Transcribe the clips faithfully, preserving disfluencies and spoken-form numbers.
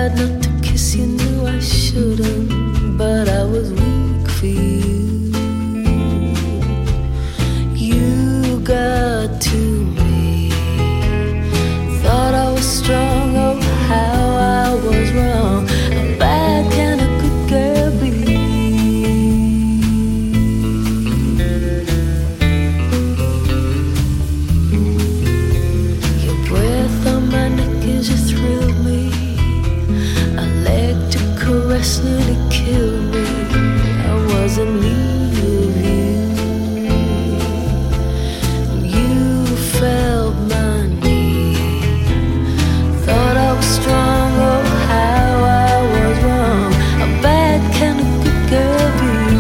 tried not to kiss you, knew I shouldn't, but I was weak for you. You got to me, thought I was strong, oh how I was wrong. A bad kind of good girl be. Your breath on my neck as you thrilled me, a leg to caress nearly killed me. I was in need of you. You felt my need, thought I was strong, oh how I was wrong. A bad kind of good girl view.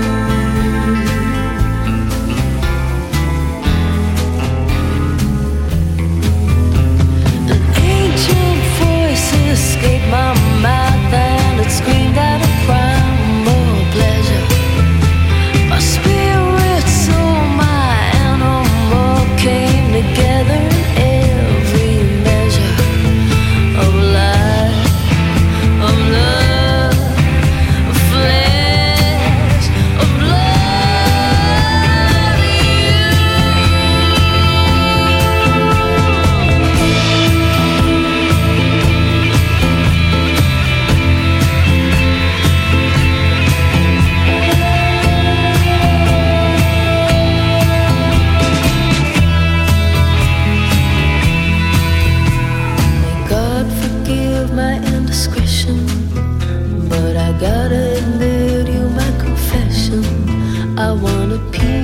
An ancient voice escaped my mouth and it screamed out a primal pleasure. My spirit, soul, my animal came together in every measure of life, of love, of flesh, of blood. May God forgive my indiscretion, but I gotta admit you my confession. I wanna pee